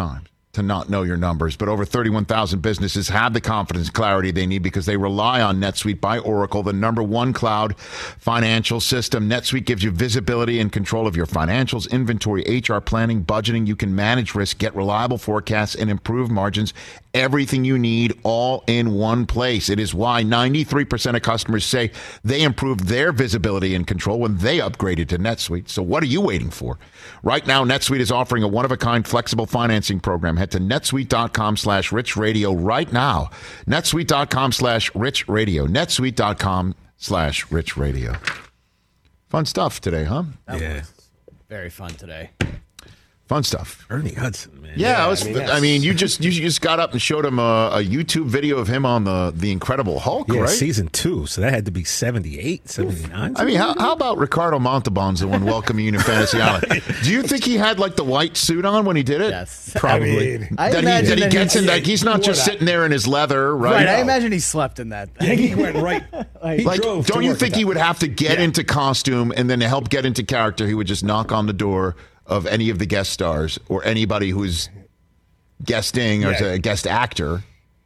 to not know your numbers, but over thirty-one thousand businesses have the confidence and clarity they need because they rely on NetSuite by Oracle, the number one cloud financial system. NetSuite gives you visibility and control of your financials, inventory, H R planning, budgeting. You can manage risk, get reliable forecasts, and improve margins. Everything you need all in one place. It is why ninety-three percent of customers say they improved their visibility and control when they upgraded to NetSuite. So what are you waiting for? Right now, NetSuite is offering a one-of-a-kind flexible financing program. Head to netsuite.com slash rich radio right now. netsuite.com slash rich radio. netsuite.com slash rich radio. Fun stuff today, huh? That Yeah. was very fun today. Fun stuff. Ernie Hudson, man. Yeah, Yeah, I, was, I I, mean, mean, that's- you just you just got up and showed him a, a YouTube video of him on the the Incredible Hulk, Yeah, right? season two. So that had to be seventy-eight, seventy-nine. I mean, how, how about Ricardo Montalban's the one welcoming you to Fantasy Island? Do you think he had like the white suit on when he did it? Yes. Probably. I mean, I that he, imagine that he that gets he- in, like he's not he just wore that. sitting there in his leather, right? Right, I imagine he slept in that. I think he went right. He Like, drove to don't you work think with he that. would have to get Yeah. into costume and then to help get into character, he would just knock on the door of any of the guest stars or anybody who's guesting or is Yeah. a guest actor,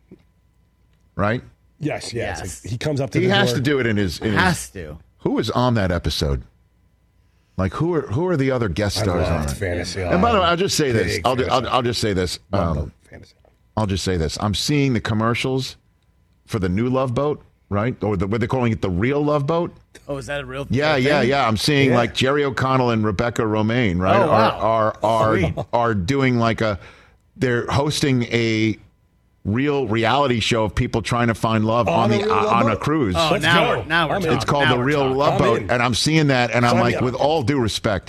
right? Yes, yes. Yes. Like, he comes up to He the has door. to do it in his. In his Has to. who was on that episode? Like who are who are the other guest I stars on love it? Fantasy And by the way, Island. I'll just say this. Big I'll, ju- Fantasy I'll, I'll just say this. Island. Um, Fantasy Island. I'll just say this. I'm seeing the commercials for the new Love Boat, right? Or the, what they're calling it, the real Love Boat. Oh, is that a real Yeah, thing? yeah, yeah. I'm seeing Yeah. like Jerry O'Connell and Rebecca Romaine, right? Oh, wow. Are are Sweet. are are doing like a they're hosting a real reality show of people trying to find love on, On a the real uh, Love on a Boat? cruise. Oh, Let's now go. we're, now we're I'm in. talking. It's called Now the we're Real talking. Love I'm Boat, in. and I'm seeing that, and I'm Sign me like, up. with all due respect,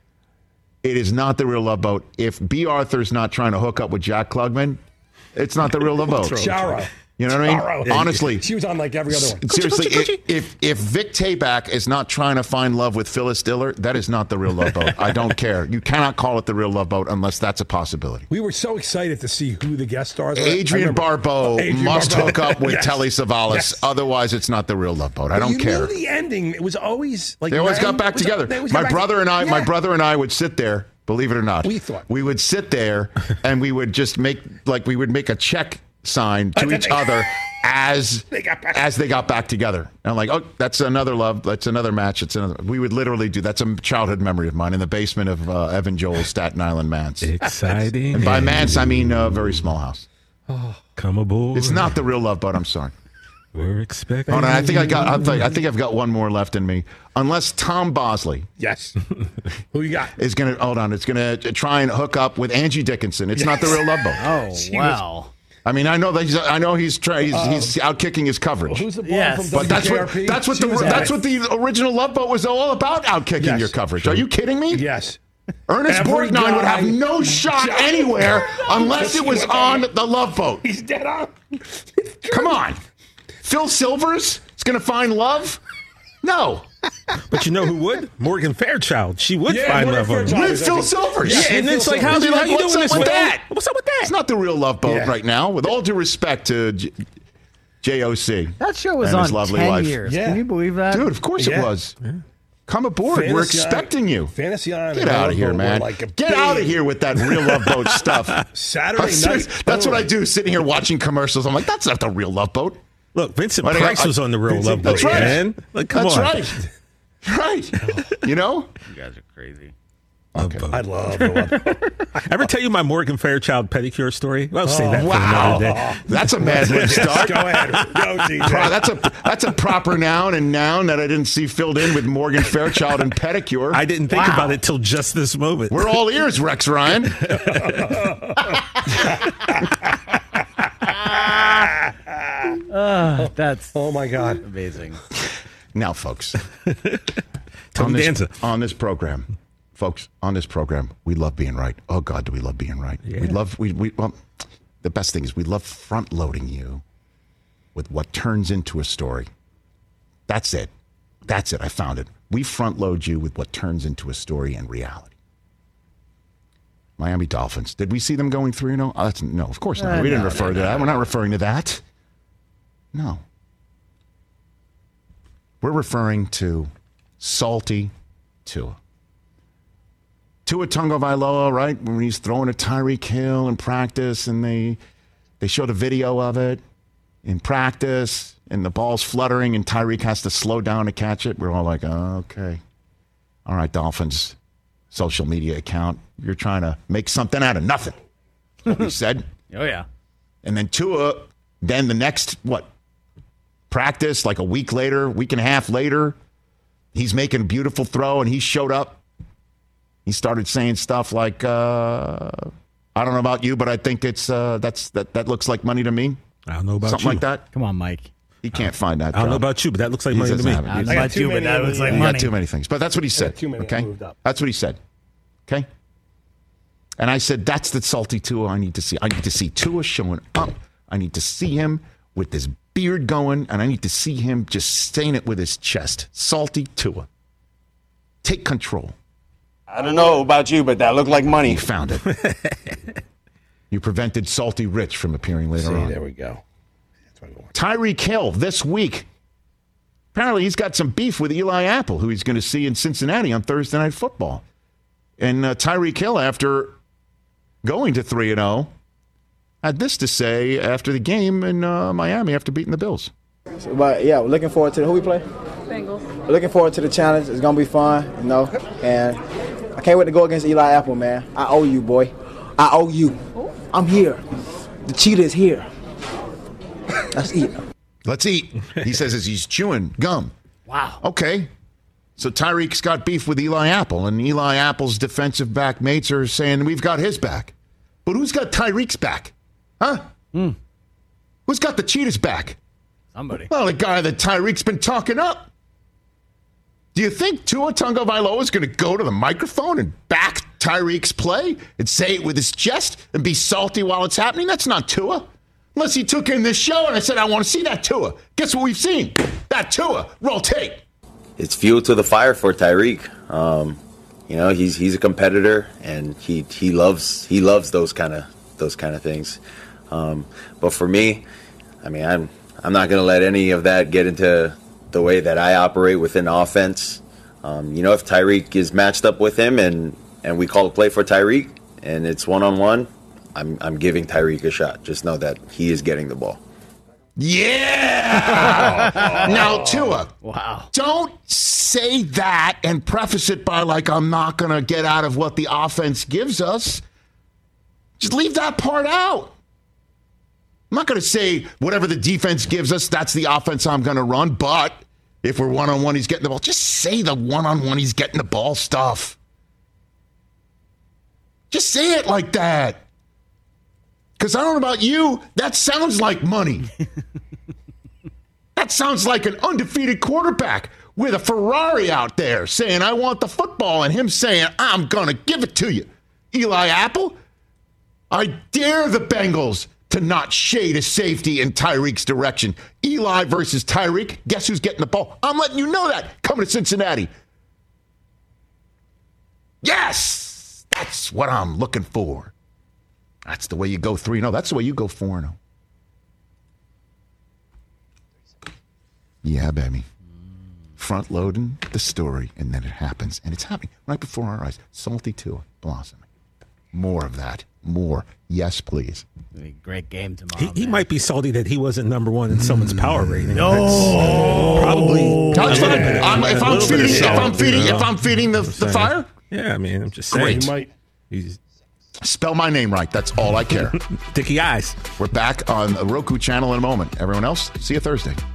it is not the Real Love Boat. If B. Arthur's not trying to hook up with Jack Klugman, it's not the Real Love Boat. Shara. You know what I mean? Shara. Honestly, She was on like every other one. seriously, if, if if Vic Tayback is not trying to find love with Phyllis Diller, that is not the Real Love Boat. I don't care. You cannot call it the Real Love Boat unless that's a possibility. We were so excited to see who the guest stars were. I Adrian remember- Barbeau Adrian must Barbeau. hook up with Yes. Telly Savalas. Yes. Otherwise, it's not the Real Love Boat. I don't you care. Knew the ending. It was always like They always nine- got back was- together. they always My got back- brother and I, my Yeah. brother and I would sit there. Believe it or not, We thought. we would sit there and we would just make like we would make a check sign to And then each they- other as They got back- as they got back together. And I'm like, oh, that's another love. That's another match. It's another. We would literally do. That's a childhood memory of mine in the basement of uh, Evan Joel's Staten Island manse. Exciting. And by manse, I mean a very small house. Come aboard. It's not the Real Love Boat. I'm sorry. We're expecting. Hold on, I think I got. I think, I think I've got one more left in me. Unless Tom Bosley Yes. Who you got? is going to hold on. It's going to try and hook up with Angie Dickinson. It's not the Real Love Boat. Oh, She wow. I mean, I know that he's. I know he's trying. He's, he's out kicking his coverage. Who's the blonde Yes. from But that's what W K R P? that's what She the was on that's it. what the original Love Boat was all about. Out kicking Yes. your coverage. Are you kidding me? Yes. Ernest Every Borgnine would have guy- no shot Shot. anywhere unless it was on the Love Boat. He's dead on. Come on, Phil Silvers is going to find love? No, But you know who would? Morgan Fairchild. She would Yeah, find Morgan love on Fairchild. with Phil Silvers. Yeah, and it's like, how's You're how like, you what's doing up this with Phil? that? What's up with that? It's not the Real Love Boat Yeah. right now. With all due respect to J- J O C. That show was and on his lovely ten wife. years. Yeah. Can you believe that? Dude, of course Yeah. it was. Come aboard. We're Fantasy expecting Island- you. Fantasy Island. Get and out of Love here, Boat were man. like a Get big- out of here with that Real Love Boat stuff. Saturday I'm serious. night. That's what I boom. do, sitting here watching commercials. I'm like, that's not the Real Love Boat. Look, Vincent Why do I- Price was on the Real Vincent- Love Boat, That's right. man. Like, come That's on. right. Right. You know? You guys are crazy. Okay. I love the Love. Ever tell you my Morgan Fairchild pedicure story? Well, I'll say that for Wow. another day. That's a mad lib start. Go ahead. Go, T J. Pro- that's a that's a proper noun and noun that I didn't see filled in with Morgan Fairchild and pedicure. I didn't think Wow. about it till just this moment. We're all ears, Rex Ryan. Uh, that's Oh my God. amazing. Now, folks, Tony on this, Danza. on this program, folks, on this program, we love being right. Oh God, do we love being right? We love we we well, the best thing is we love front loading you with what turns into a story. That's it. That's it. I found it. We front load you with what turns into a story and reality. Miami Dolphins. Did we see them going three and oh? Oh, that's no, of course not. Uh, we didn't no, refer no, to no, that. no. We're not referring to that. No. We're referring to salty Tua. Tua Tagovailoa, right, when he's throwing a Tyreek Hill in practice, and they they showed a video of it in practice, and the ball's fluttering, and Tyreek has to slow down to catch it. We're all like, oh, okay. All right, Dolphins social media account, you're trying to make something out of nothing. What we said. Oh, yeah. And then Tua, then the next, what, practice, like a week later, week and a half later, he's making a beautiful throw, and he showed up. He started saying stuff like, uh, I don't know about you, but I think it's uh, that's that, that looks like money to me. I don't know about Something you. like that. Come on, Mike. He can't find that. I don't know bro. about you, but that looks like He money to doesn't me. have it. I He don't know about you, but that looks like He money. got too many things. But that's what he said. too many Okay? moved up. That's what he said. Okay? And I said, that's the salty Tua I need to see. I need to see Tua showing up. I need to see him with his beard going, and I need to see him just saying it with his chest. Salty Tua. Take control. I don't know about you, but that looked like money. You found it. You prevented Salty Rich from appearing later See, on. there we go. Tyreek Hill this week. Apparently, he's got some beef with Eli Apple, who he's going to see in Cincinnati on Thursday Night Football. And uh, Tyreek Hill, after going to three and oh, had this to say after the game in uh, Miami after beating the Bills. So, but yeah, we're looking forward to the, who we play? Bengals. We're looking forward to the challenge. It's gonna be fun, you know. And I can't wait to go against Eli Apple, man. I owe you, boy. I owe you. I'm here. The cheetah is here. Let's eat. Let's eat. He says as he's chewing gum. Wow. Okay. So Tyreek's got beef with Eli Apple, and Eli Apple's defensive back mates are saying we've got his back. But who's got Tyreek's back? Huh? Mm. Who's got the cheetah's back? Somebody. Well, the guy that Tyreek's been talking up. Do you think Tua Tagovailoa is going to go to the microphone and back Tyreek's play and say it with his chest and be salty while it's happening? That's not Tua. Unless he took in this show and I said, I want to see that Tua. Guess what we've seen? That Tua. Roll tape. It's fuel to the fire for Tyreek. Um, you know, he's he's a competitor, and he he loves he loves those kind of those kind of things. Um, but for me, I mean, I'm I'm not going to let any of that get into the way that I operate within offense. Um, you know, if Tyreek is matched up with him and, and we call a play for Tyreek and it's one-on-one, I'm I'm giving Tyreek a shot. Just know that he is getting the ball. Yeah! Now, Tua, wow. Don't say that and preface it by like, I'm not going to get out of what the offense gives us. Just leave that part out. I'm not going to say whatever the defense gives us, that's the offense I'm going to run. But if we're one-on-one, he's getting the ball. Just say the one-on-one, he's getting the ball stuff. Just say it like that. Because I don't know about you, that sounds like money. That sounds like an undefeated quarterback with a Ferrari out there saying, I want the football, and him saying, I'm going to give it to you. Eli Apple, I dare the Bengals to not shade a safety in Tyreek's direction. Eli versus Tyreek, guess who's getting the ball? I'm letting you know that coming to Cincinnati. Yes, that's what I'm looking for. That's the way you go three and oh. That's the way you go four and oh. Yeah, baby. Front loading the story, and then it happens. And it's happening right before our eyes. Salty Tua blossoming. More of that. More. Yes, please. Great game tomorrow. He, he might be salty that he wasn't number one in someone's power rating. No. That's probably. That's a fine. little bit- I'm- if a I'm little bit feeding- of if I'm salt, feeding- you know? if I'm feeding the- I'm just the saying. fire? Yeah, I mean, I'm just Great. saying. He might. He's Spell my name right. That's all I care. Dicky Eyes. We're back on the Roku channel in a moment. Everyone else, see you Thursday.